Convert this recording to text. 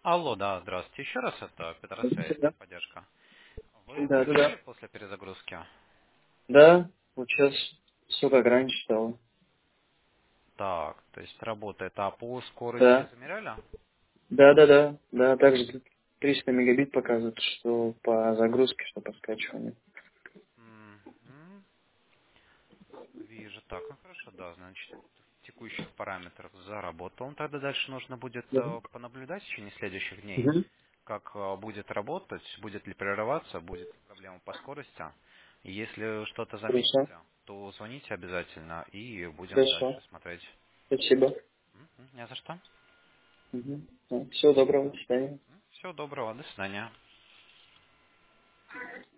Алло, да, здравствуйте. Еще раз это Петросвязь, Да, техподдержка. Вы да, да, получили да. после перезагрузки? Да, вот сейчас все как раньше стало. Так, то есть работает. А по скорости Да, замеряли? да, да, да, да, также тут 300 мегабит показывает, что по загрузке, что по скачиванию. Мгм. Вижу. Так, ну хорошо, да, значит, в текущих параметрах заработал. Ну, тогда дальше нужно будет Да. понаблюдать в течение следующих дней, Угу. как будет работать, будет ли прерываться, будет ли проблема по скорости. И если что-то Хорошо, заметите, то звоните обязательно и будем хорошо, дальше смотреть. спасибо. Не за что. Угу. Всего доброго, до свидания. Всего доброго, до свидания.